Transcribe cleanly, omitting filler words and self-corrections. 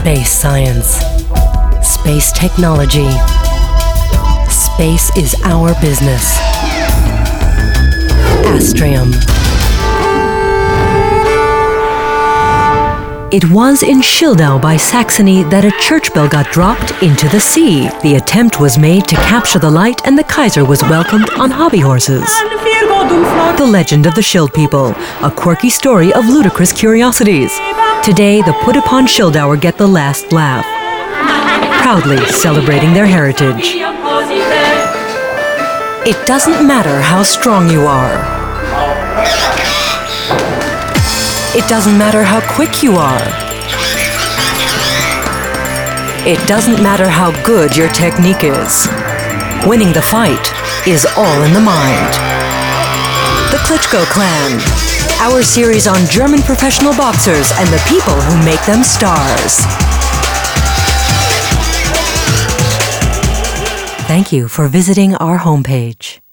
Space science. Space technology. Space is our business. Astrium. It was in Schildau by Saxony that a church bell got dropped into the sea. The attempt was made to capture the light, and the Kaiser was welcomed on hobby horses. The Legend of the Schild People, a quirky story of ludicrous curiosities. Today, the Put-Upon Schildauer get the last laugh, proudly celebrating their heritage. It doesn't matter how strong you are. It doesn't matter how quick you are. It doesn't matter how good your technique is. Winning the fight is all in the mind. The Klitschko Clan, our series on German professional boxers and the people who make them stars. Thank you for visiting our homepage.